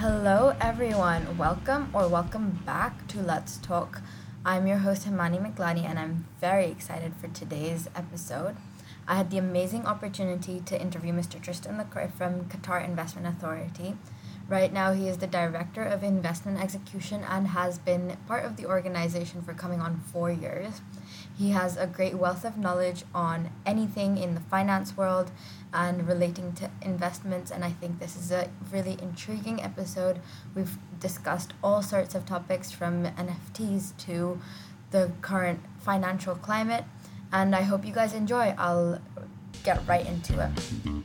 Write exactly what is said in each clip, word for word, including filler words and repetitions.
Hello, everyone. Welcome or welcome back to Let's Talk. I'm your host, Himani Miklani, and I'm very excited for today's episode. I had the amazing opportunity to interview Mister Tristan Lacroix from Qatar Investment Authority. Right now, he is the Director of Investment Execution and has been part of the organization for coming on four years. He has a great wealth of knowledge on anything in the finance world and relating to investments, and I think this is a really intriguing episode. We've discussed all sorts of topics from N F Ts to the current financial climate, and I hope you guys enjoy. I'll get right into it.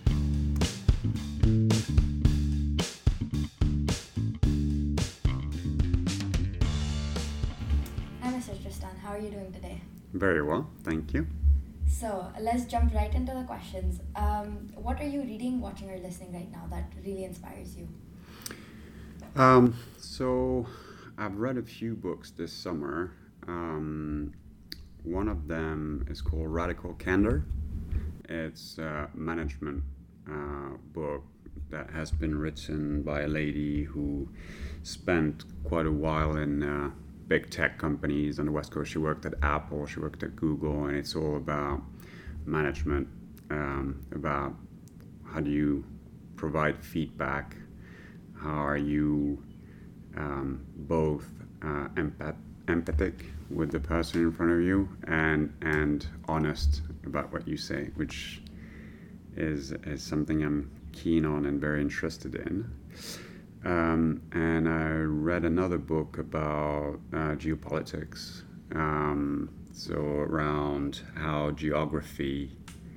Hi, Mister Tristan. How are you doing today? Very well, thank you. So let's jump right into the questions. Um, what are you reading, watching, or listening right now that really inspires you? Um, so I've read a few books this summer. Um, one of them is called Radical Candor. It's a management uh, book that has been written by a lady who spent quite a while in uh, big tech companies on the West Coast. She worked at Apple, she worked at Google, and it's all about management, um, about how do you provide feedback, how are you um, both uh, empath- empathic with the person in front of you and and honest about what you say, which is, is something I'm keen on and very interested in. Um, and I read another book about uh, geopolitics, um, so around how geography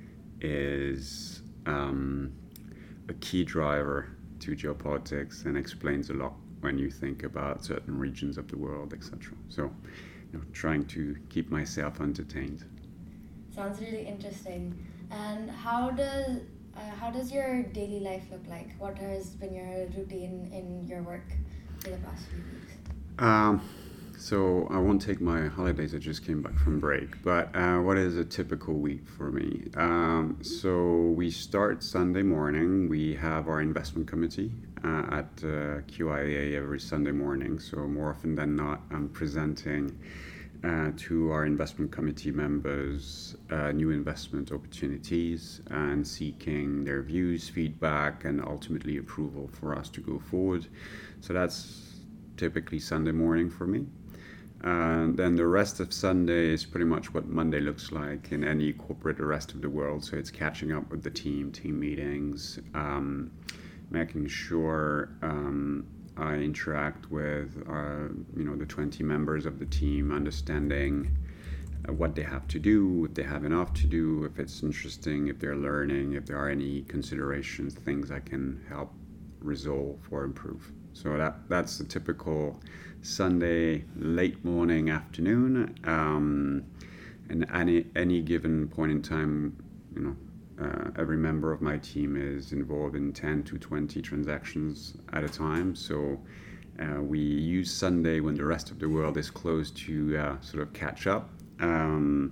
is um, a key driver to geopolitics and explains a lot when you think about certain regions of the world, et cetera. So, you know, trying to keep myself entertained. Sounds really interesting. And how does uh, how does your daily life look like? What has been your routine in your work for the past few weeks? Um, so I won't take my holidays. I just came back from break. But uh, what is a typical week for me? Um, so we start Sunday morning. We have our investment committee uh, at uh, Q I A every Sunday morning. So more often than not, I'm presenting Uh, to our investment committee members uh, new investment opportunities and seeking their views, feedback, and ultimately approval for us to go forward. So that's typically Sunday morning for me. And then the rest of Sunday is pretty much what Monday looks like in any corporate the rest of the world. So it's catching up with the team, team meetings, um, making sure um, I interact with uh, you know the twenty members of the team, understanding uh, what they have to do, if they have enough to do, if it's interesting, if they're learning, if there are any considerations, things I can help resolve or improve. So that that's the typical Sunday late morning, afternoon, um, and any any given point in time, you know. Uh, every member of my team is involved in ten to twenty transactions at a time. So uh, we use Sunday when the rest of the world is closed to uh, sort of catch up. Um,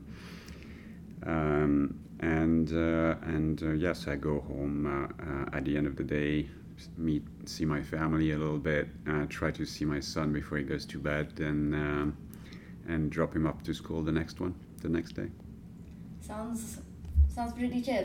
um, and uh, and uh, yes, I go home uh, uh, at the end of the day, meet, see my family a little bit, uh, try to see my son before he goes to bed, and um, and drop him up to school the next one, the next day. Sounds sounds pretty chill.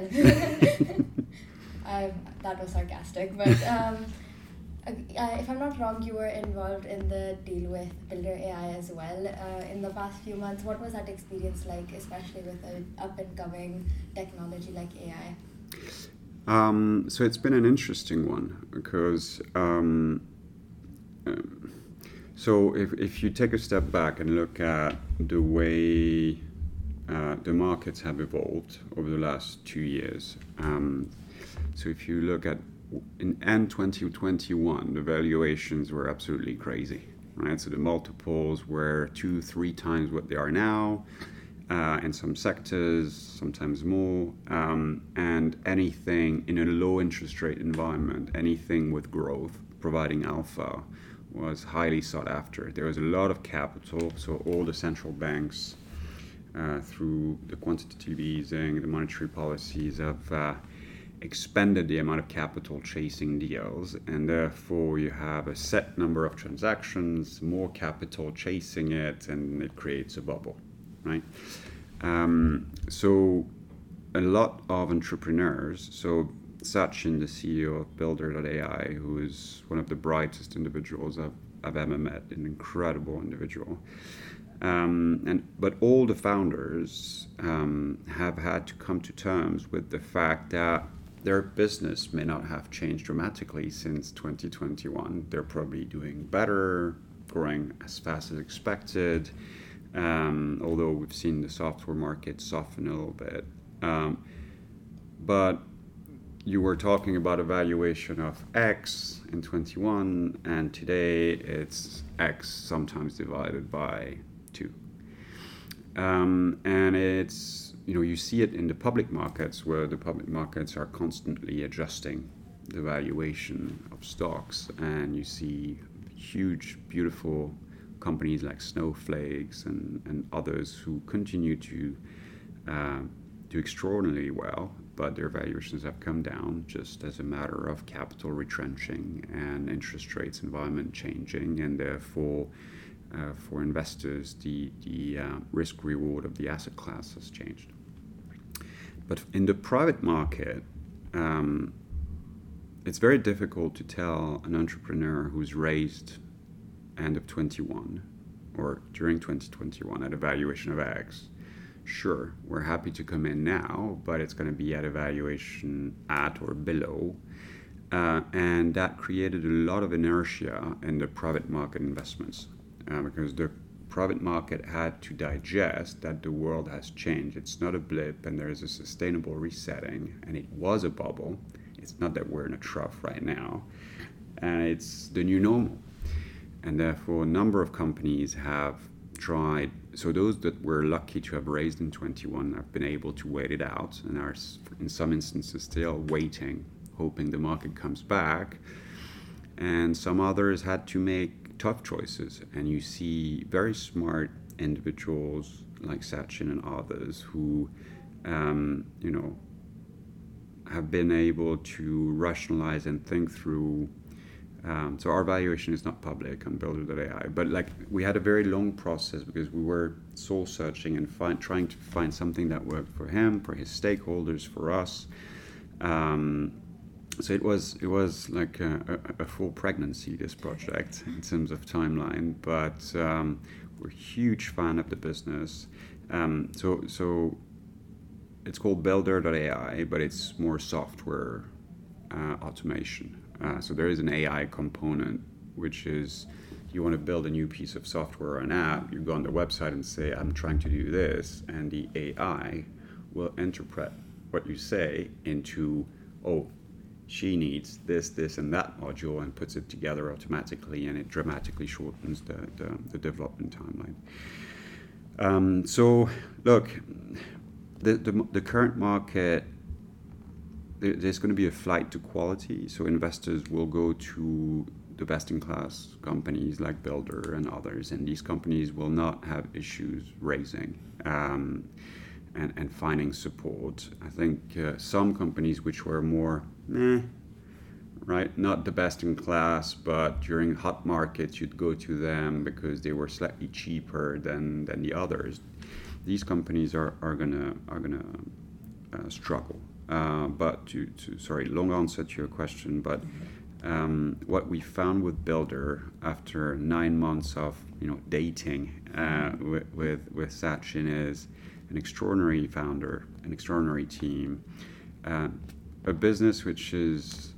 um, that was sarcastic, but um, uh, if I'm not wrong, you were involved in the deal with Builder A I as well uh, in the past few months. What was that experience like, especially with an up-and-coming technology like A I? Um, so it's been an interesting one because um, um, so if, if you take a step back and look at the way uh, the markets have evolved over the last two years, um, so if you look at in end twenty twenty-one, the valuations were absolutely crazy, right? So the multiples were two, three times what they are now. Uh, in some sectors, sometimes more, um, and anything in a low interest rate environment, anything with growth, providing alpha, was highly sought after. There was a lot of capital, so all the central banks, uh, through the quantitative easing, the monetary policies, have uh, expanded the amount of capital chasing deals, and therefore you have a set number of transactions, more capital chasing it, and it creates a bubble, right? Um, so a lot of entrepreneurs, so Sachin, the C E O of Builder dot A I, who is one of the brightest individuals I've, I've ever met, an incredible individual. Um, and but all the founders um, have had to come to terms with the fact that their business may not have changed dramatically since twenty twenty-one. They're probably doing better, growing as fast as expected, um, although we've seen the software market soften a little bit. Um, but you were talking about a valuation of X in twenty-one, and today it's X sometimes divided by two. Um, and it's, you know, you see it in the public markets, where the public markets are constantly adjusting the valuation of stocks, and you see huge, beautiful companies like Snowflakes and, and others who continue to uh, do extraordinarily well, but their valuations have come down just as a matter of capital retrenching and interest rates environment changing, and therefore uh, for investors the, the uh, risk reward of the asset class has changed. But in the private market, um, it's very difficult to tell an entrepreneur who's raised end of twenty-one or during twenty twenty-one at a valuation of X, sure, we're happy to come in now, but it's going to be at a valuation at or below. Uh, and that created a lot of inertia in the private market investments uh, because the private market had to digest that the world has changed. It's not a blip and there is a sustainable resetting, and it was a bubble. It's not that we're in a trough right now, and it's the new normal. And therefore, a number of companies have tried. So those that were lucky to have raised in twenty-one have been able to wait it out and are in some instances still waiting, hoping the market comes back. And some others had to make tough choices. And you see very smart individuals like Sachin and others who, um, you know, have been able to rationalize and think through. Um, so our valuation is not public on Builder dot A I, but like we had a very long process because we were soul searching and find, trying to find something that worked for him, for his stakeholders, for us. Um, so it was it was like a, a, a full pregnancy, this project, in terms of timeline. But um, we're a huge fan of the business. Um, so so it's called Builder dot A I, but it's more software uh, automation. Uh, so there is an A I component, which is you want to build a new piece of software or an app, you go on the website and say, I'm trying to do this, and the A I will interpret what you say into, oh, she needs this, this, and that module, and puts it together automatically, and it dramatically shortens the, the, the development timeline. Um, so, look, the, the, the current market, there's going to be a flight to quality, so investors will go to the best-in-class companies like Builder and others, and these companies will not have issues raising um, and, and finding support. I think uh, some companies which were more, meh, right, not the best-in-class, but during hot markets you'd go to them because they were slightly cheaper than, than the others. These companies are, are gonna are gonna uh, struggle. Uh, but to, to sorry, long answer to your question, but um, what we found with Builder after nine months of you know dating uh, with, with with Sachin is an extraordinary founder, an extraordinary team, uh, a business which is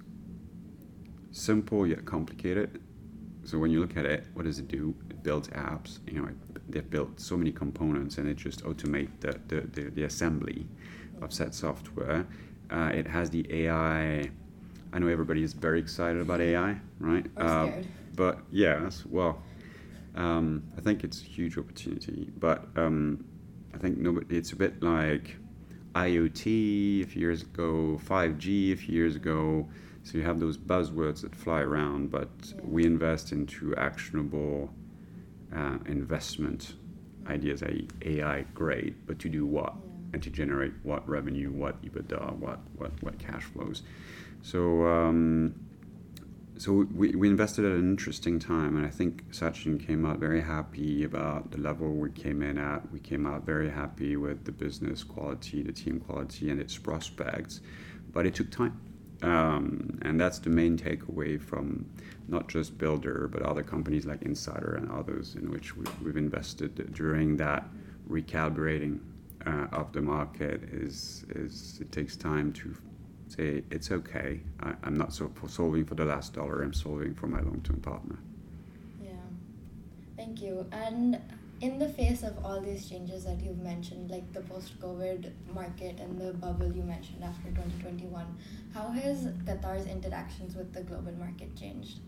simple yet complicated. So when you look at it, what does it do? It builds apps. You know, it, they've built so many components, and it just automate the the, the, the assembly of said software. Uh, it has the A I. I know everybody is very excited about A I, right? Or scared. Uh, but yes, well, um, I think it's a huge opportunity. But um, I think nobody, it's a bit like IoT a few years ago, five G a few years ago. So you have those buzzwords that fly around, but yeah. we invest into actionable uh, investment ideas. A I, great, but to do what? and to generate what revenue, what EBITDA, what what what cash flows. So um, so we, we invested at an interesting time, and I think Sachin came out very happy about the level we came in at. We came out very happy with the business quality, the team quality, and its prospects, but it took time. Um, and that's the main takeaway from not just Builder, but other companies like Insider and others in which we, we've invested during that recalibrating uh, of the market. Is is it takes time to say it's okay. I, I'm not so for solving for the last dollar. I'm solving for my long-term partner. Yeah, thank you. And in the face of all these changes that you've mentioned, like the post-COVID market and the bubble you mentioned after twenty twenty-one, how has Qatar's interactions with the global market changed?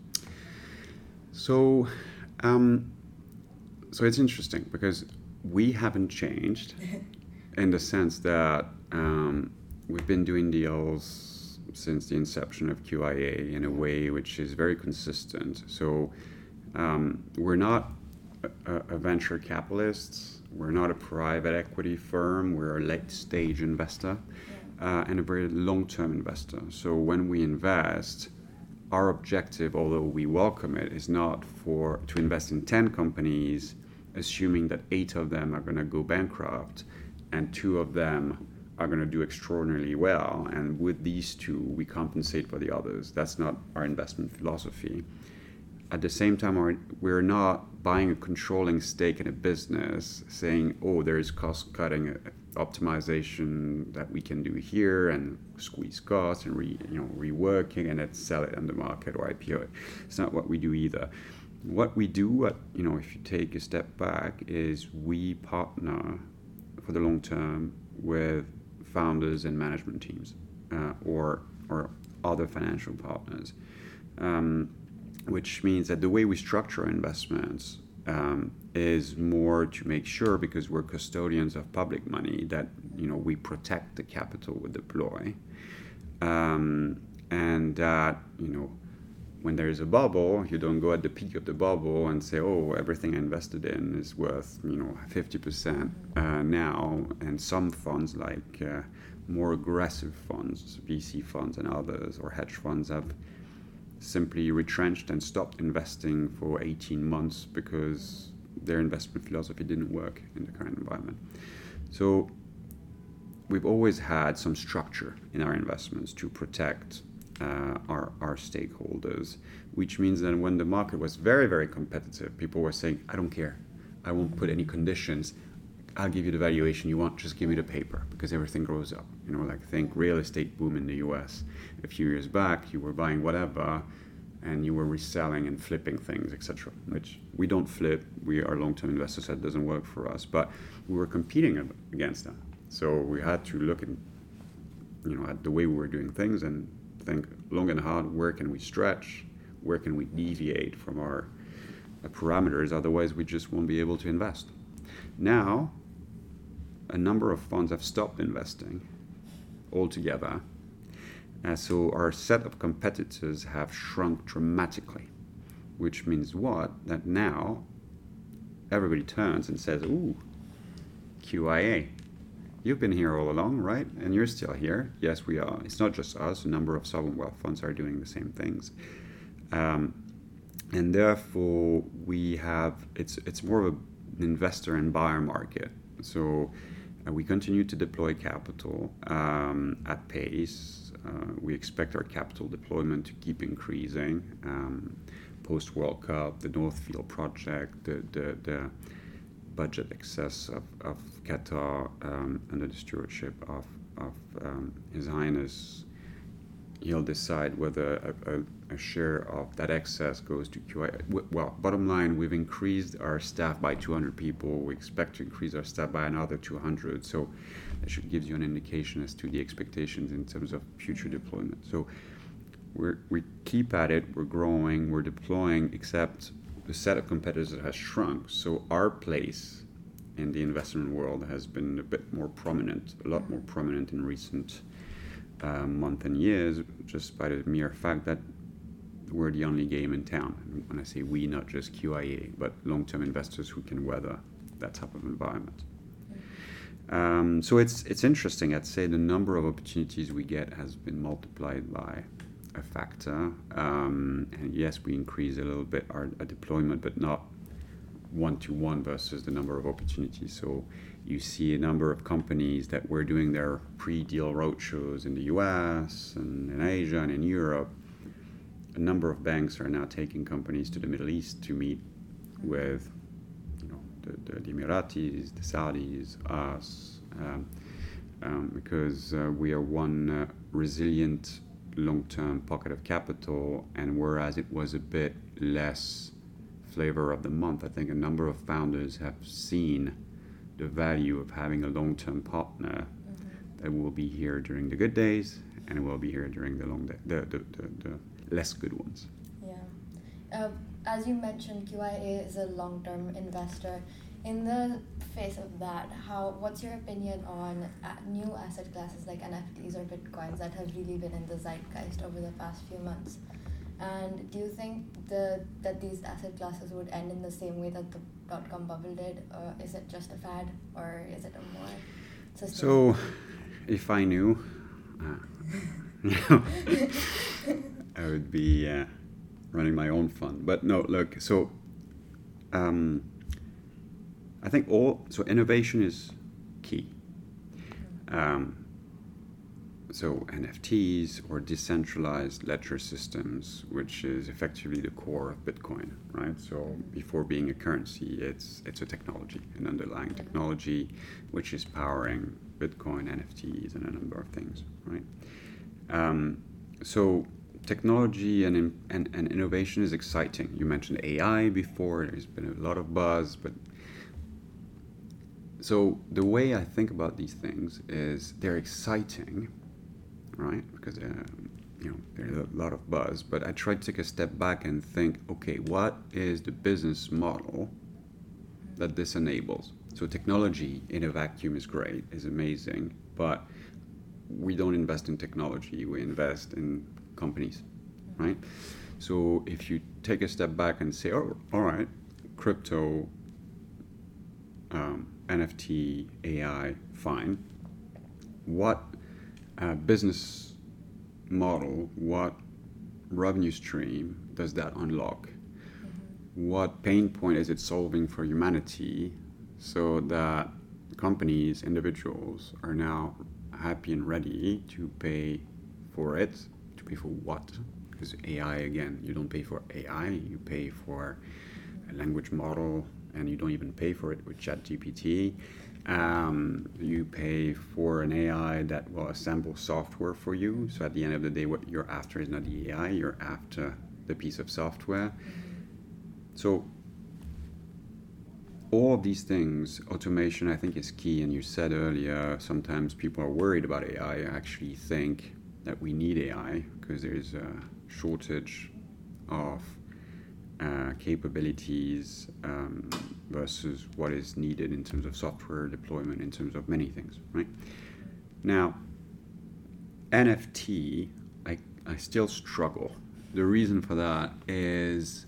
So, um, so it's interesting because we haven't changed in the sense that um, we've been doing deals since the inception of Q I A in a way which is very consistent. So um, we're not a, a venture capitalist, we're not a private equity firm, we're a late stage investor yeah. uh, and a very long-term investor. So when we invest, our objective, although we welcome it, is not for to invest in ten companies, assuming that eight of them are going to go bankrupt and two of them are going to do extraordinarily well, and with these two we compensate for the others. That's not our investment philosophy. At the same time, our, we're not buying a controlling stake in a business saying, oh, there is cost cutting optimization that we can do here and squeeze costs and re, you know, reworking and then sell it on the market or I P O it. It's not what we do either. What we do, what, you know, if you take a step back, is we partner for the long term with founders and management teams uh, or or other financial partners, um, which means that the way we structure investments um, is more to make sure, because we're custodians of public money, that you know we protect the capital we deploy, um, and that you know when there is a bubble, you don't go at the peak of the bubble and say, oh, everything I invested in is worth, you know, fifty percent uh, now. And some funds, like uh, more aggressive funds, V C funds and others, or hedge funds, have simply retrenched and stopped investing for eighteen months because their investment philosophy didn't work in the current environment. So we've always had some structure in our investments to protect Uh, our, our stakeholders, which means that when the market was very, very competitive, people were saying, I don't care. I won't put any conditions. I'll give you the valuation you want. Just give me the paper, because everything grows up. You know, like think real estate boom in the U S. A few years back, you were buying whatever, and you were reselling and flipping things, et cetera, which we don't flip. We are long-term investors, so that doesn't work for us. But we were competing against that. So we had to look at, you know, at the way we were doing things and think long and hard, where can we stretch, where can we deviate from our uh, parameters, otherwise we just won't be able to invest. Now, a number of funds have stopped investing altogether, and so our set of competitors have shrunk dramatically, which means what? That now everybody turns and says, ooh, Q I A. You've been here all along, right? And you're still here. Yes, we are. It's not just us. A number of sovereign wealth funds are doing the same things. Um, and therefore, we have, it's it's more of an investor and buyer market. So uh, we continue to deploy capital um, at pace. Uh, we expect our capital deployment to keep increasing. Um, Post-World Cup, the Northfield project, the, the, the budget excess of, of Qatar um, under the stewardship of, of um, His Highness, he'll decide whether a, a, a share of that excess goes to Q I A. Well, bottom line, we've increased our staff by two hundred people. We expect to increase our staff by another two hundred. So that should give you an indication as to the expectations in terms of future deployment. So we're, we keep at it, we're growing, we're deploying, except the set of competitors has shrunk, so our place in the investment world has been a bit more prominent, a lot more prominent in recent uh, months and years, just by the mere fact that we're the only game in town. And when I say we, not just Q I A, but long-term investors who can weather that type of environment. Um, so it's it's interesting. I'd say the number of opportunities we get has been multiplied by a factor. Um, and yes, we increase a little bit our, our deployment, but not one to one versus the number of opportunities. So you see a number of companies that were doing their pre-deal roadshows in the U S and in Asia and in Europe. A number of banks are now taking companies to the Middle East to meet with, you know, the, the, the Emiratis, the Saudis, us, um, um, because uh, we are one uh, resilient long-term pocket of capital, and whereas it was a bit less flavor of the month, I think a number of founders have seen the value of having a long-term partner mm-hmm. that will be here during the good days and will be here during the long day, the, the, the, the less good ones. Yeah. Uh, as you mentioned, Q I A is a long-term investor. In the face of that, how what's your opinion on uh, new asset classes like N F Ts or Bitcoins that have really been in the zeitgeist over the past few months? And do you think the that these asset classes would end in the same way that the dot-com bubble did? Or is it just a fad, or is it a more sustainable? So, if I knew, uh, I would be uh, running my own fund. But no, look, so um, I think all, so innovation is key. Um, so N F Ts or decentralized ledger systems, which is effectively the core of Bitcoin, right? So before being a currency, it's it's a technology, an underlying technology, which is powering Bitcoin, N F Ts, and a number of things, right? Um, so technology and, and, and innovation is exciting. You mentioned A I before. There's been a lot of buzz, but so the way I think about these things is they're exciting, right? Because uh, you know there's a lot of buzz, but I try to take a step back and think, okay, what is the business model that this enables? So technology in a vacuum is great, is amazing, but we don't invest in technology, we invest in companies, right? So if you take a step back and say, oh, all right, crypto, um, N F T, A I, fine. What uh, business model, what revenue stream does that unlock? Mm-hmm. What pain point is it solving for humanity so that companies, individuals are now happy and ready to pay for it? To pay for what? Because A I, again, you don't pay for A I, you pay for a language model, and you don't even pay for it with ChatGPT. Um, you pay for an A I that will assemble software for you. So at the end of the day, what you're after is not the A I, you're after the piece of software. So all of these things, automation, I think, is key. And you said earlier, sometimes people are worried about A I. I actually think that we need A I because there's a shortage of Uh, capabilities um, versus what is needed in terms of software deployment, in terms of many things, right? Now, N F T, I, I still struggle. The reason for that is,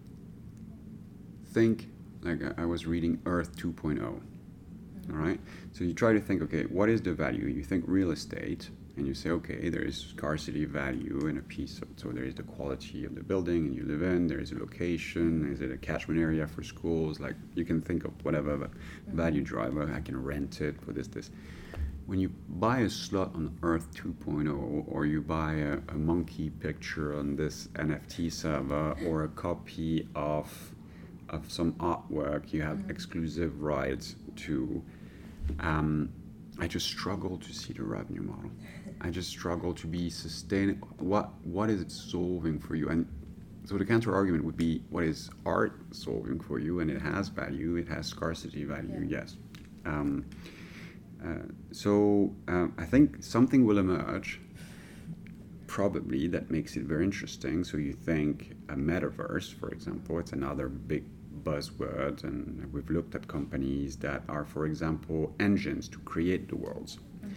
think, like I was reading Earth two point oh, mm-hmm. all right? So you try to think, okay, what is the value? You think real estate, and you say, okay, there is scarcity value in a piece of, so there is the quality of the building you live in, there is a location, is it a catchment area for schools, like you can think of whatever mm-hmm. value driver, I can rent it for this, this. When you buy a slot on Earth two point oh, or you buy a, a monkey picture on this N F T server, or a copy of of some artwork you have mm-hmm. exclusive rights to, um, I just struggle to see the revenue model. I just struggle to be sustainable. What what is it solving for you? And so the counter argument would be, what is art solving for you? And it has value. It has scarcity value. Yeah. Yes. Um, uh, so um, I think something will emerge, probably, that makes it very interesting. So you think a metaverse, for example, it's another big buzzword, and we've looked at companies that are, for example, engines to create the worlds. Mm-hmm.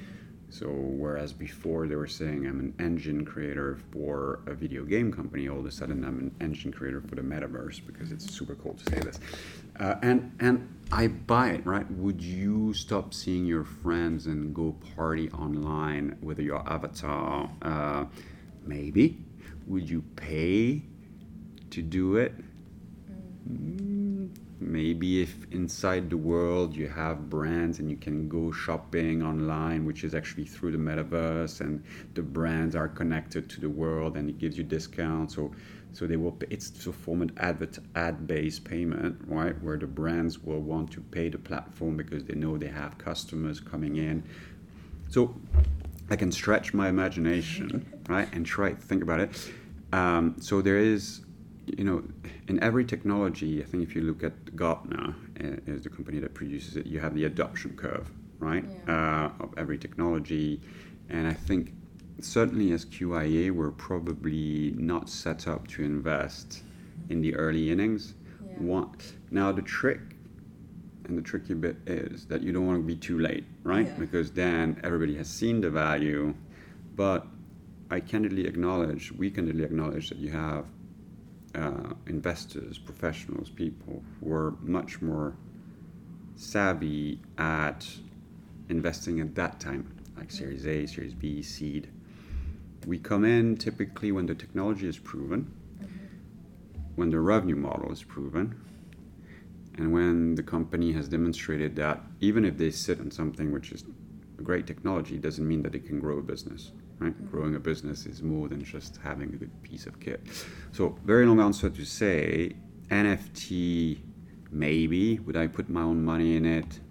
So whereas before they were saying I'm an engine creator for a video game company, all of a sudden I'm an engine creator for the metaverse because it's super cool to say this. Uh, and and I buy it, right? Would you stop seeing your friends and go party online with your avatar? Uh, maybe. Would you pay to do it? Mm, maybe if inside the world you have brands and you can go shopping online, which is actually through the metaverse, and the brands are connected to the world and it gives you discounts. So, so they will. Pay, it's a form of advert, ad-based payment, right? Where the brands will want to pay the platform because they know they have customers coming in. So, I can stretch my imagination, right, and try to think about it. Um, so there is. You know, in every technology, I think if you look at Gartner, uh, is the company that produces it, you have the adoption curve, right, yeah. uh, of every technology. And I think certainly as Q I A, we're probably not set up to invest in the early innings. Yeah. One, now the trick, and the tricky bit is that you don't want to be too late, right? Yeah. Because then everybody has seen the value. But I candidly acknowledge, we candidly acknowledge that you have Uh, investors, professionals, people who are much more savvy at investing at that time, like Series A, Series B, seed. We come in typically when the technology is proven, mm-hmm. when the revenue model is proven, and when the company has demonstrated that even if they sit on something which is a great technology, doesn't mean that they can grow a business. Right? Mm-hmm. Growing a business is more than just having a good piece of kit. So, very long answer to say, N F T, maybe. Would I put my own money in it?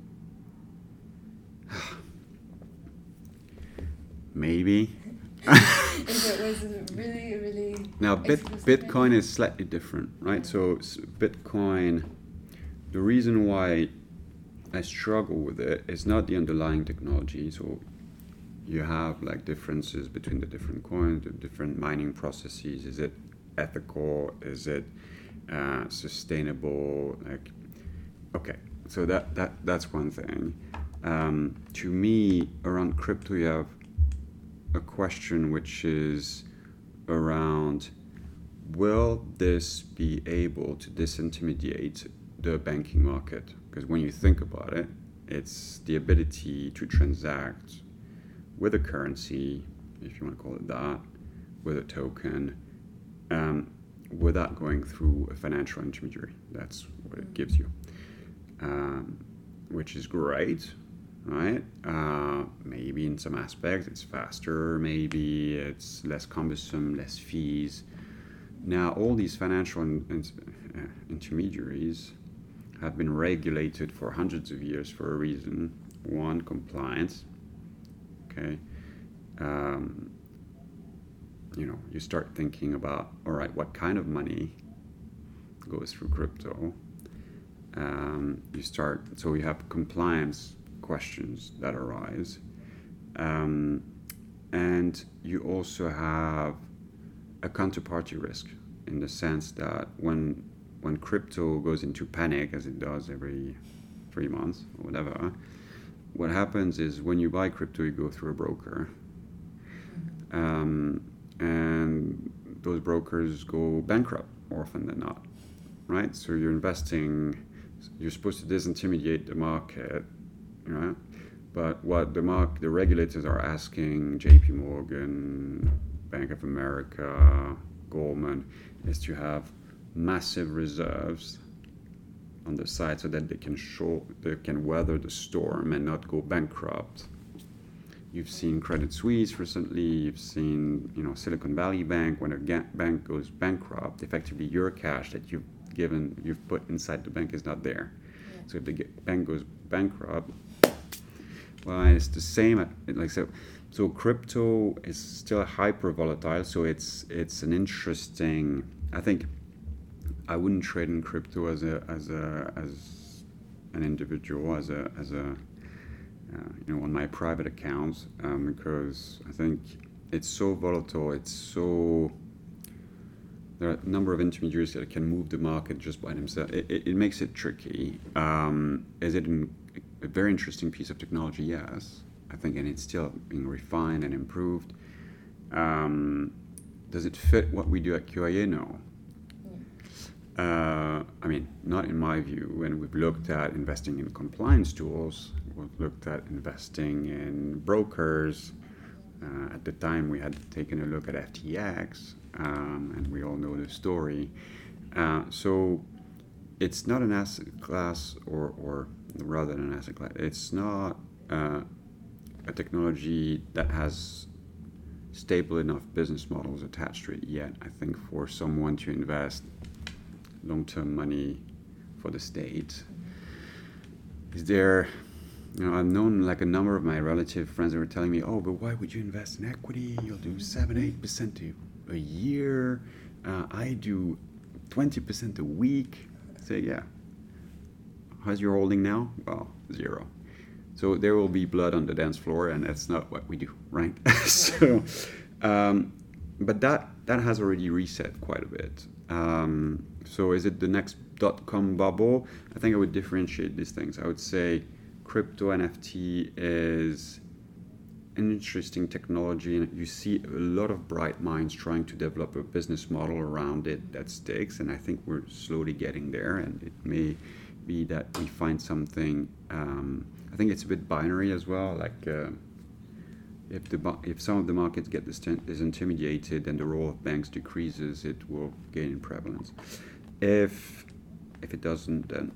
Maybe. If it was really, really. Now, Bit, Bitcoin is slightly different, right? So, Bitcoin, the reason why I struggle with it is not the underlying technology. So, you have like differences between the different coins, the different mining processes. Is it ethical? Is it uh, sustainable? Like, okay, so that, that that's one thing. Um, to me, around crypto, you have a question which is around: will this be able to disintermediate the banking market? Because when you think about it, it's the ability to transact with a currency, if you want to call it that, with a token, um, without going through a financial intermediary. That's what it gives you, um, which is great, right? Uh, maybe in some aspects it's faster, maybe it's less cumbersome, less fees. Now, all these financial in, in, uh, intermediaries have been regulated for hundreds of years for a reason. One, compliance. Okay, um, you know, you start thinking about, all right, what kind of money goes through crypto? Um, you start, so you have compliance questions that arise. Um, and you also have a counterparty risk in the sense that when when crypto goes into panic, as it does every three months or whatever, what happens is when you buy crypto, you go through a broker. Um, and those brokers go bankrupt more often than not, right? So you're investing, you're supposed to disintermediate the market, right? But what the mark, the regulators are asking J P Morgan, Bank of America, Goldman, is to have massive reserves on the side so that they can show they can weather the storm and not go bankrupt. You've seen Credit Suisse recently. You've seen, you know, Silicon Valley Bank. When a ga- bank goes bankrupt, effectively your cash that you've given, you've put inside the bank is not there. Yeah. So if the bank goes bankrupt, well, it's the same. At, like so, so crypto is still hyper volatile. So it's it's an interesting. I think I wouldn't trade in crypto as a as a as an individual, as a as a uh, you know, on my private accounts, um, because I think it's so volatile. It's so there are a number of intermediaries that can move the market just by themselves. It, it, it makes it tricky. Um, is it an, a very interesting piece of technology? Yes. I think, and it's still being refined and improved. Um, does it fit what we do at Q I A? No. Uh, I mean, not in my view. When we've looked at investing in compliance tools, we've looked at investing in brokers. Uh, at the time, we had taken a look at F T X, um, and we all know the story. Uh, so it's not an asset class, or, or rather than an asset class, it's not uh, a technology that has stable enough business models attached to it yet, I think, for someone to invest long-term money for the state. Is there, you know, I've known like a number of my relative friends that were telling me, oh, but why would you invest in equity? You'll do seven, eight percent a year. Uh, I do twenty percent a week. I say, yeah. How's your holding now? Well, zero. So there will be blood on the dance floor, and that's not what we do, right? so, um, but that that has already reset quite a bit. Um, so is it the next dot-com bubble? I think I would differentiate these things. I would say crypto N F T is an interesting technology, and you see a lot of bright minds trying to develop a business model around it that sticks, and I think we're slowly getting there, and it may be that we find something. Um, I think it's a bit binary as well, like uh, if the if some of the markets get disintermediated and the role of banks decreases, it will gain in prevalence. If if it doesn't, then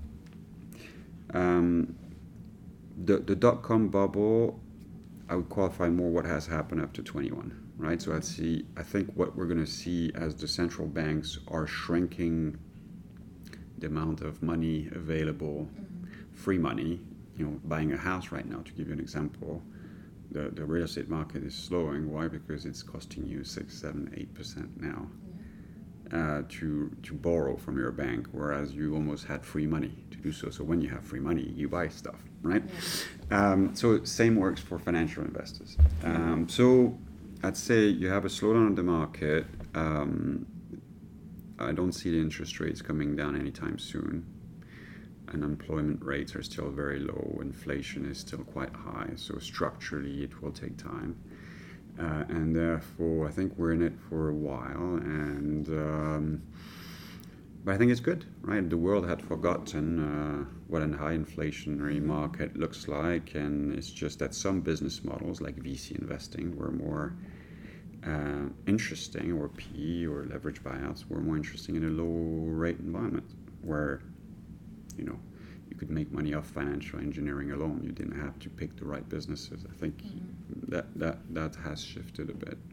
um, the the dot-com bubble, I would qualify more what has happened after twenty-one, right? So I'd see, I think what we're going to see as the central banks are shrinking the amount of money available, mm-hmm. free money, you know, buying a house right now, to give you an example, the, the real estate market is slowing. Why? Because it's costing you six, seven, eight percent now uh, to to borrow from your bank, whereas you almost had free money to do so. So when you have free money, you buy stuff, right? Yeah. Um, so same works for financial investors. Um, so I'd say you have a slowdown in the market. Um, I don't see the interest rates coming down anytime soon. Unemployment rates are still very low. Inflation is still quite high. So structurally, it will take time. Uh, and therefore, I think we're in it for a while. And um, but I think it's good, right? The world had forgotten uh, what a high inflationary market looks like. And it's just that some business models, like V C investing, were more Uh, interesting, or P E or leverage buyouts were more interesting in a low rate environment where, you know, you could make money off financial engineering alone. You didn't have to pick the right businesses. I think mm-hmm. that, that that has shifted a bit.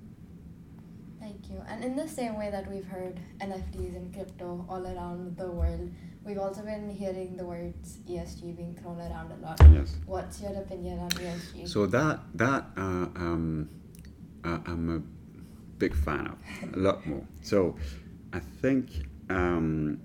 Thank you. And in the same way that we've heard N F Ts and crypto all around the world, we've also been hearing the words E S G being thrown around a lot. Yes. What's your opinion on E S G? So that that uh, um, Uh, I'm a big fan of, a lot more. So I think um,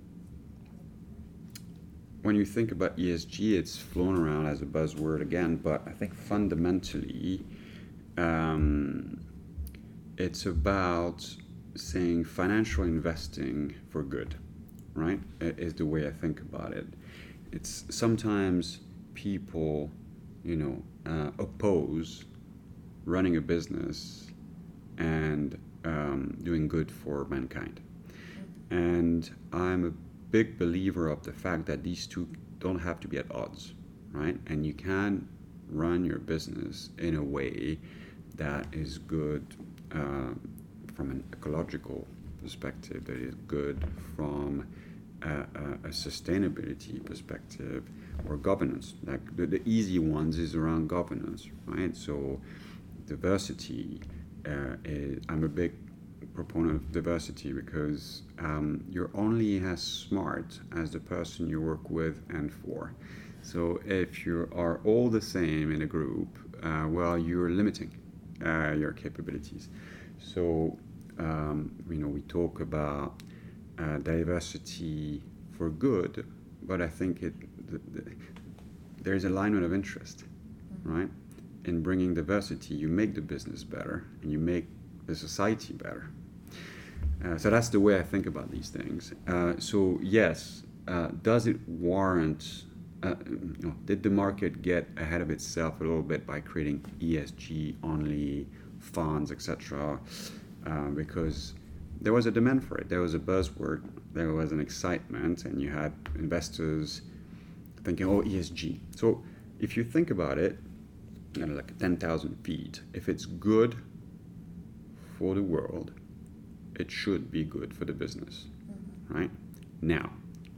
when you think about E S G, it's flown around as a buzzword again, but I think fundamentally um, it's about saying financial investing for good, right? Is the way I think about it. It's sometimes people, you know, uh, oppose running a business and um, doing good for mankind. And I'm a big believer of the fact that these two don't have to be at odds, right? And you can run your business in a way that is good uh, from an ecological perspective, that is good from a, a, a sustainability perspective, or governance. Like the, the easy ones is around governance, right? So diversity, uh, is, I'm a big proponent of diversity because um, you're only as smart as the person you work with and for. So if you are all the same in a group, uh, well, you're limiting uh, your capabilities. So, um, you know, we talk about uh, diversity for good, but I think it the, the, there's alignment of interest, mm-hmm. right? In bringing diversity, you make the business better and you make the society better. Uh, so that's the way I think about these things. Uh, so yes, uh, does it warrant uh, you know, did the market get ahead of itself a little bit by creating E S G only funds, et cetera? Uh, because there was a demand for it. There was a buzzword. There was an excitement, and you had investors thinking, "Oh, E S G." So, if you think about it, you know, like ten thousand feet, if it's good for the world, it should be good for the business, mm-hmm. right? Now,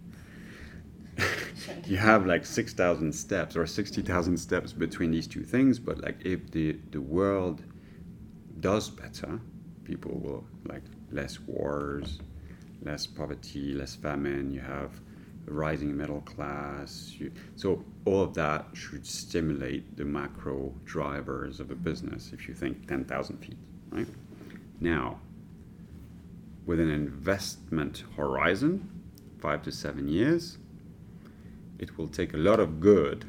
you have like six thousand steps or sixty thousand steps between these two things, but like if the, the world does better, people will like less wars, less poverty, less famine, you have a rising middle class. You, so all of that should stimulate the macro drivers of a business if you think ten thousand feet, right? Now, with an investment horizon, five to seven years, it will take a lot of good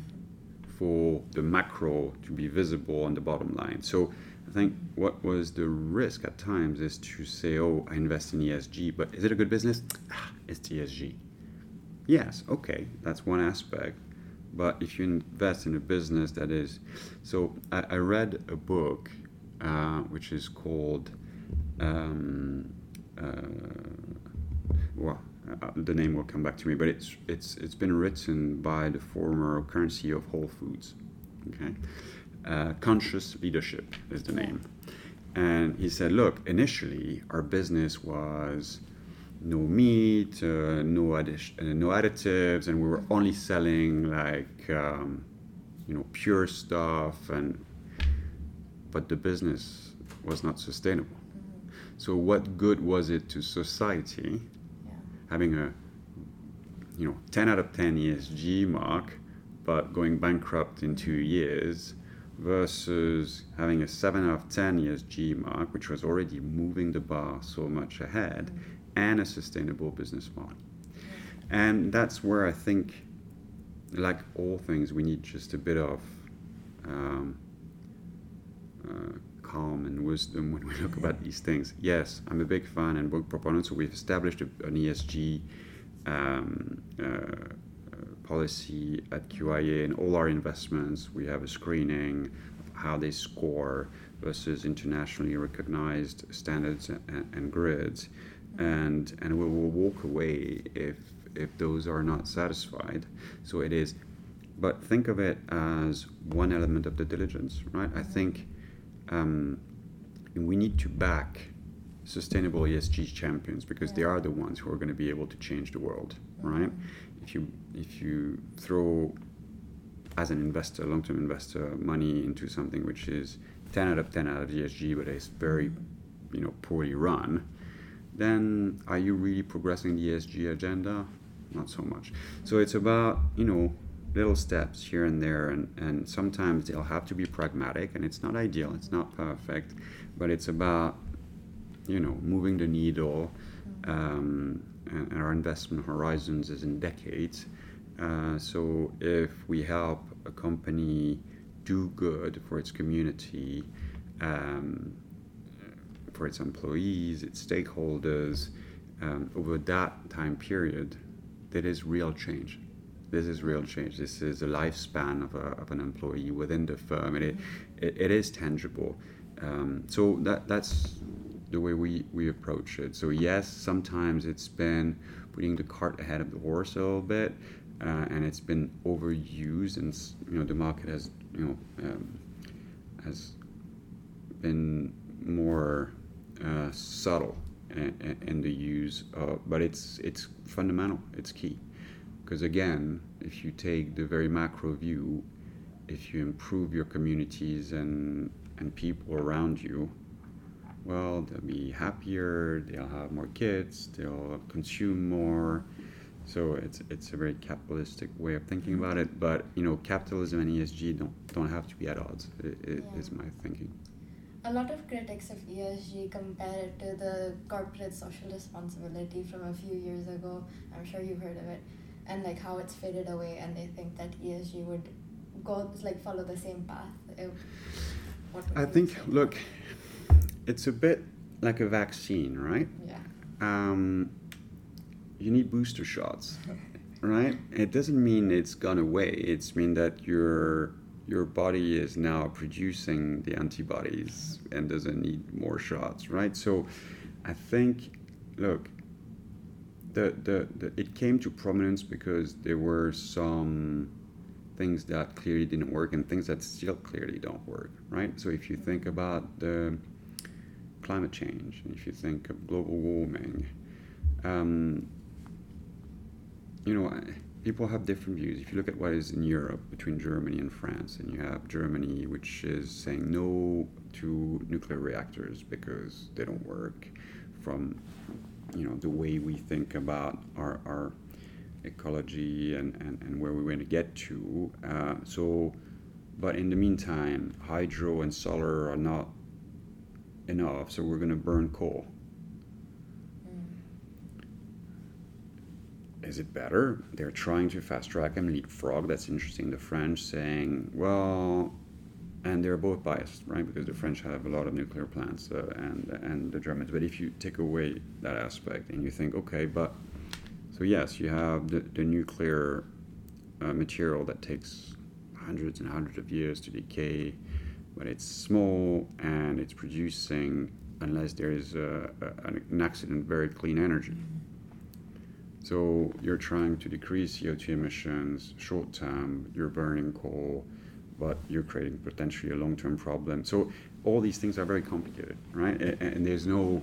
for the macro to be visible on the bottom line. So I think what was the risk at times is to say, oh, I invest in E S G, but is it a good business? Ah, it's E S G. Yes, okay, that's one aspect. But if you invest in a business that is, so I, I read a book uh, which is called, um, uh, well, uh, the name will come back to me, but it's it's it's been written by the former current C E O of Whole Foods. Okay, uh, Conscious Leadership is the name, and he said, look, initially our business was no meat, uh, no addi- uh, no additives, and we were only selling like um, you know pure stuff, and but the business was not sustainable. Mm-hmm. So what good was it to society yeah. having a you know ten out of ten E S G mark, but going bankrupt in two years, versus having a seven out of ten E S G mark, which was already moving the bar so much ahead, mm-hmm. and a sustainable business model. Mm-hmm. And that's where I think, like all things, we need just a bit of um, uh, calm and wisdom when we look about these things. Yes, I'm a big fan and big proponent, so we've established a, an E S G um, uh, policy at Q I A in all our investments. We have a screening of how they score versus internationally recognized standards and, and grids, and and we will walk away if if those are not satisfied. So it is, but think of it as one element of the diligence, right? I think um, we need to back sustainable E S G champions because yeah. they are the ones who are going to be able to change the world, right? Mm-hmm. If you if you throw, as an investor, long-term investor, money into something which is ten out of ten out of E S G, but is very, you know, poorly run, then are you really progressing the E S G agenda? Not so much. So it's about, you know, little steps here and there, and, and sometimes they'll have to be pragmatic, and it's not ideal, it's not perfect, but it's about, you know, moving the needle, um, and, and our investment horizons is in decades. Uh, so if we help a company do good for its community, um, for its employees, its stakeholders, um, over that time period, that is real change. This is real change. This is a lifespan of, a, of an employee within the firm, and it, it, it is tangible. Um, so that that's the way we, we approach it. So yes, sometimes it's been putting the cart ahead of the horse a little bit, uh, and it's been overused, and you know the market has you know um, has been more uh, subtle in, in the use of, but it's it's fundamental. It's key. Because again, if you take the very macro view, if you improve your communities and, and people around you, well, they'll be happier, they'll have more kids, they'll consume more. So it's it's a very capitalistic way of thinking about it. But you know, capitalism and E S G don't don't have to be at odds. It, it yeah. is my thinking. A lot of critics of E S G compare it to the corporate social responsibility from a few years ago. I'm sure you've heard of it. And like how it's faded away, and they think that E S G would go like follow the same path. It, what would I think say? Look, it's a bit like a vaccine, right? Yeah. Um, you need booster shots, right? It doesn't mean it's gone away. It's mean that your your body is now producing the antibodies and doesn't need more shots, right? So I think, look, the, the, the it came to prominence because there were some things that clearly didn't work and things that still clearly don't work, right? So if you think about the climate change, if you think of global warming, um, you know, people have different views. If you look at what is in Europe between Germany and France, and you have Germany, which is saying no to nuclear reactors because they don't work, from, you know, the way we think about our, our ecology and, and, and where we want to get to. Uh, so, but in the meantime, hydro and solar are not enough, so we're going to burn coal. Is it better? They're trying to fast track and leapfrog. That's interesting. The French saying, well, and they're both biased, right? Because the French have a lot of nuclear plants uh, and and the Germans. But if you take away that aspect and you think, okay, but so yes, you have the, the nuclear uh, material that takes hundreds and hundreds of years to decay, but it's small and it's producing, unless there is a, a, an accident, very clean energy. So you're trying to decrease C O two emissions short term, you're burning coal, but you're creating potentially a long-term problem. So all these things are very complicated, right? And, and there's no,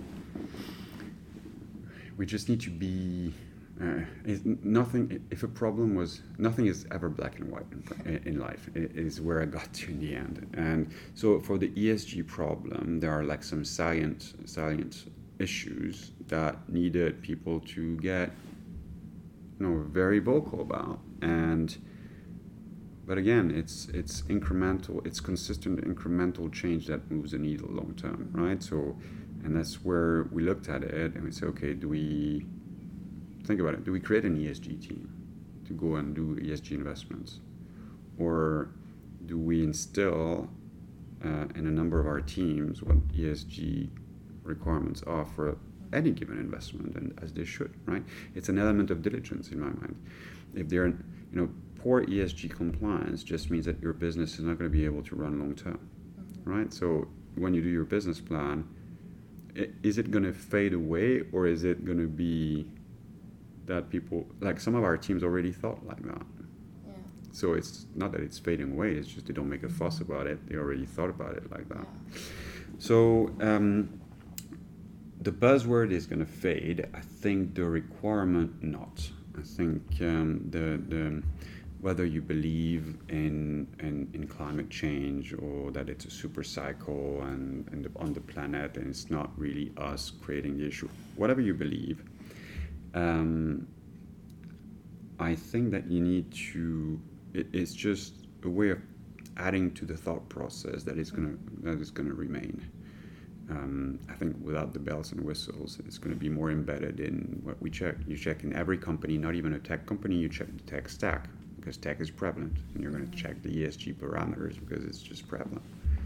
we just need to be, uh, it's nothing, if a problem was, nothing is ever black and white in, in life, it is where I got to in the end. And so for the E S G problem, there are like some science, science issues that needed people to get, you know, very vocal about. And but again, it's it's incremental, it's consistent incremental change that moves the needle long term, right? So, and that's where we looked at it and we said, okay, do we think about it? Do we create an E S G team to go and do E S G investments, or do we instill uh, in a number of our teams what E S G requirements are for any given investment, and as they should, right? It's an element of diligence in my mind. If they're, you know, poor E S G compliance just means that your business is not going to be able to run long term, mm-hmm. right? So when you do your business plan, is it going to fade away, or is it going to be that people, like some of our teams already thought like that. Yeah. So it's not that it's fading away, it's just they don't make a fuss about it. They already thought about it like that. Yeah. So, um, the buzzword is going to fade. I think the requirement not. I think um, the the whether you believe in, in in climate change or that it's a super cycle and, and the, on the planet and it's not really us creating the issue. Whatever you believe, um, I think that you need to. It, it's just a way of adding to the thought process that is gonna that is gonna remain. Um, I think without the bells and whistles, it's going to be more embedded in what we check. You check in every company, not even a tech company, you check the tech stack because tech is prevalent, and you're going to check the E S G parameters because it's just prevalent.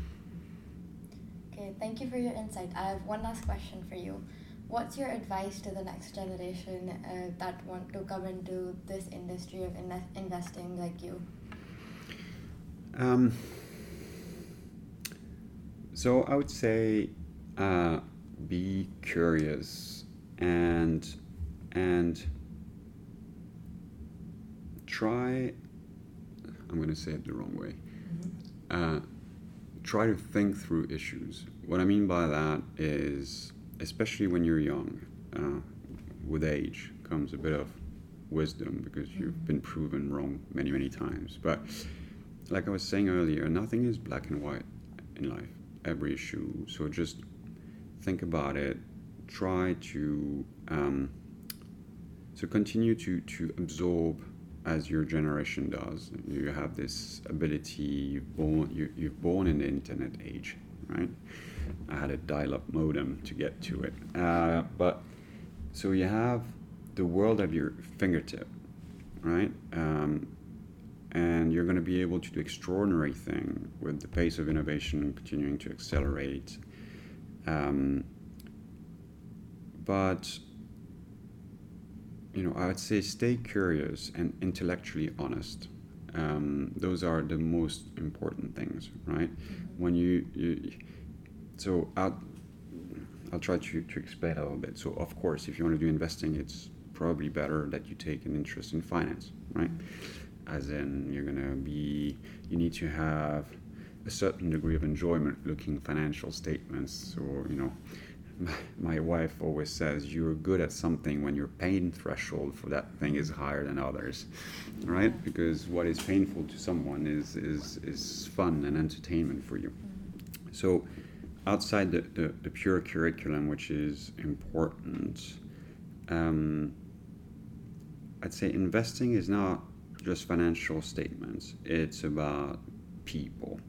Okay, thank you for your insight. I have one last question for you. What's your advice to the next generation uh, that want to come into this industry of in- investing like you? Um, so I would say, Uh, be curious and and try. I'm going to say it the wrong way. Mm-hmm. Uh, try to think through issues. What I mean by that is, especially when you're young, uh, with age comes a bit of wisdom because you've mm-hmm. been proven wrong many, many times. But like I was saying earlier, nothing is black and white in life. Every issue. So just think about it, try to um, so continue to, to absorb as your generation does. You have this ability, you've born, you, you've born in the internet age, right? I had a dial-up modem to get to it. Uh, but so you have the world at your fingertip, right? Um, and you're going to be able to do extraordinary things with the pace of innovation continuing to accelerate. Um, but you know, I would say stay curious and intellectually honest. Um, those are the most important things, right? Mm-hmm. When you, you so I'll, I'll try to, to explain a little bit. So of course, if you want to do investing, it's probably better that you take an interest in finance, right? As in, you're gonna be, you need to have a certain degree of enjoyment looking financial statements. So, you know, my wife always says you're good at something when your pain threshold for that thing is higher than others, right? Because what is painful to someone is is, is fun and entertainment for you. So outside the, the, the pure curriculum, which is important, um, I'd say investing is not just financial statements. It's about people.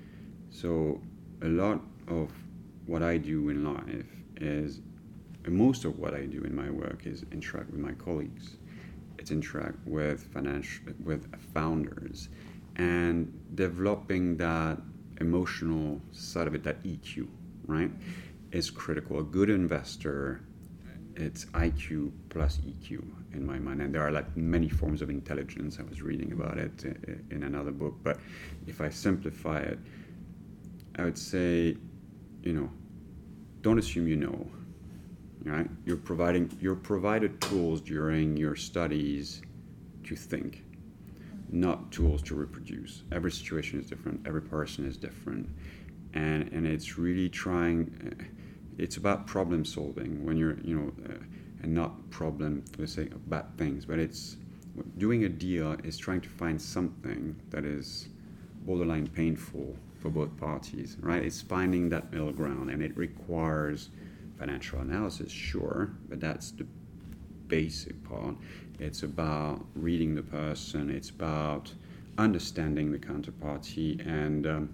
So a lot of what I do in life is, most of what I do in my work is interact with my colleagues. It's interact with financial, with founders, and developing that emotional side of it, that E Q, right, is critical. A good investor, it's I Q plus E Q in my mind, and there are like many forms of intelligence. I was reading about it in another book, but if I simplify it, I would say, you know, don't assume you know, right? You're providing, you're provided tools during your studies to think, not tools to reproduce. Every situation is different. Every person is different, and and it's really trying. It's about problem solving when you're, you know, uh, and not problem for the sake of bad things. But it's doing a deal is trying to find something that is borderline painful for both parties, right? It's finding that middle ground, and it requires financial analysis, sure, but that's the basic part. It's about reading the person. It's about understanding the counterparty, and um,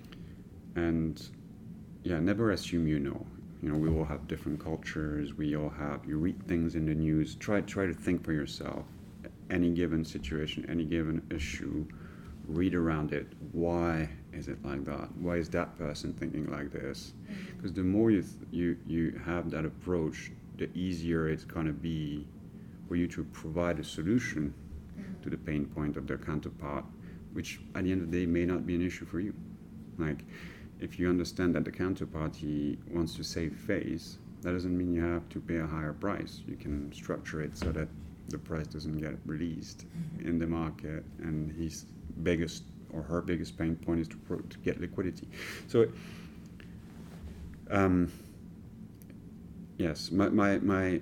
and yeah, never assume you know. You know, we all have different cultures. We all have. You read things in the news. Try try to think for yourself. Any given situation, any given issue, read around it. Why is it like that? Why is that person thinking like this? Because the more you th- you you have that approach, the easier it's gonna be for you to provide a solution mm-hmm. to the pain point of their counterpart, which at the end of the day may not be an issue for you. Like, if you understand that the counterparty wants to save face, that doesn't mean you have to pay a higher price. You can structure it so that the price doesn't get released mm-hmm. in the market, and his biggest or her biggest pain point is to, pro- to get liquidity. So, um, yes, my, my my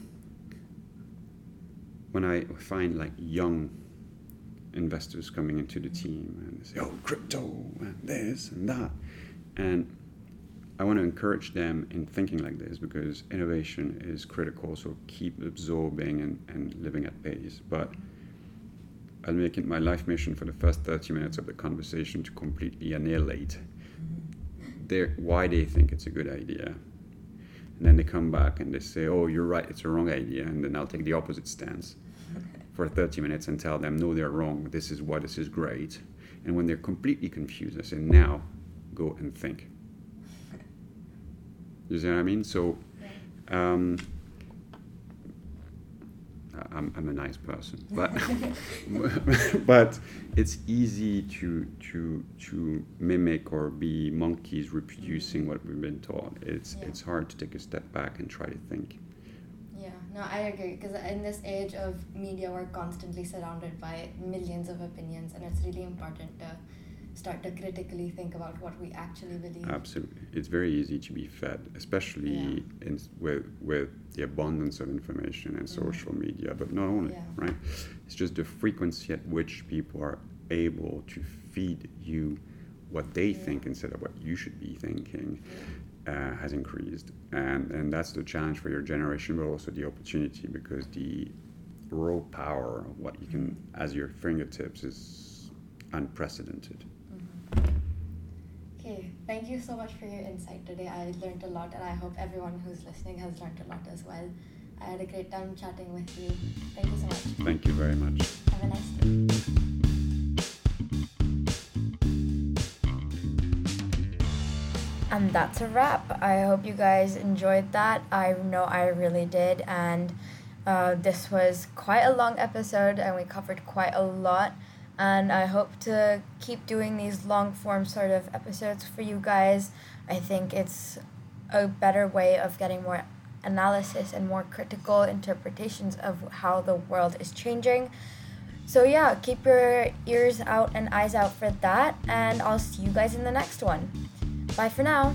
when I find like young investors coming into the team and they say, "Oh, crypto and this and that," and I want to encourage them in thinking like this, because innovation is critical, so keep absorbing and, and living at pace. But I'll make it my life mission for the first thirty minutes of the conversation to completely annihilate their, why they think it's a good idea. And then they come back and they say, "Oh, you're right, it's a wrong idea." And then I'll take the opposite stance for thirty minutes and tell them, "No, they're wrong. This is why this is great." And when they're completely confused, I say, "Now, go and think." You see what I mean? So, um, I'm, I'm a nice person, but but it's easy to to to mimic or be monkeys reproducing what we've been taught. It's yeah. it's hard to take a step back and try to think. Yeah, no, I agree, because in this age of media, we're constantly surrounded by millions of opinions, and it's really important to start to critically think about what we actually believe. Absolutely. It's very easy to be fed, especially yeah. in, with with the abundance of information and social mm. media, but not only, yeah. right? It's just the frequency at which people are able to feed you what they yeah. think instead of what you should be thinking yeah. uh, has increased. And, and that's the challenge for your generation, but also the opportunity, because the raw power of what you can, mm. as your fingertips, is unprecedented. Okay, thank you so much for your insight today. I learned a lot, and I hope everyone who's listening has learned a lot as well. I had a great time chatting with you. Thank you so much. Thank you very much. Have a nice day. And that's a wrap. I hope you guys enjoyed that. I know I really did, and Uh, this was quite a long episode and we covered quite a lot. And I hope to keep doing these long form sort of episodes for you guys. I think it's a better way of getting more analysis and more critical interpretations of how the world is changing. So yeah, keep your ears out and eyes out for that, and I'll see you guys in the next one. Bye for now.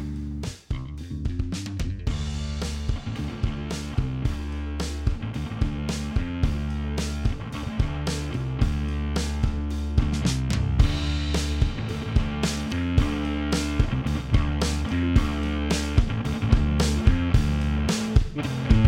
Thank you.